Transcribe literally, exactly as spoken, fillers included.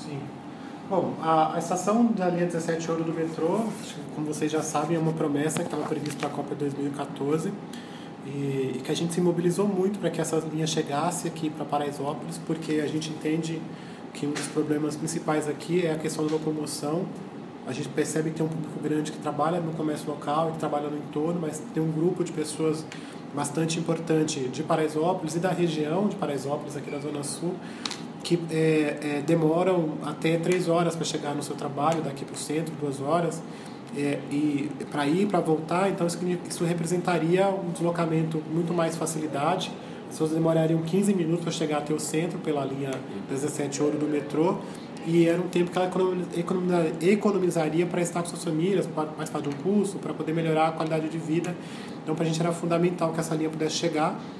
Sim. Bom, a, a estação da linha dezessete Ouro do metrô, como vocês já sabem, é uma promessa que estava prevista para a Copa dois mil e quatorze e, e que a gente se mobilizou muito para que essa linha chegasse aqui para Paraisópolis, porque a gente entende que um dos problemas principais aqui é a questão da locomoção. A gente percebe que tem um público grande que trabalha no comércio local e que trabalha no entorno, mas tem um grupo de pessoas bastante importante de Paraisópolis e da região de Paraisópolis, aqui da Zona Sul, que é, é, demoram até três horas para chegar no seu trabalho, daqui para o centro, duas horas, é, e para ir, para voltar. Então isso, isso representaria um deslocamento com muito mais facilidade. As pessoas demorariam quinze minutos para chegar até o centro pela linha dezessete Ouro do metrô, e era um tempo que ela economizaria para estar com suas famílias, para participar de um curso, para poder melhorar a qualidade de vida. Então para a gente era fundamental que essa linha pudesse chegar.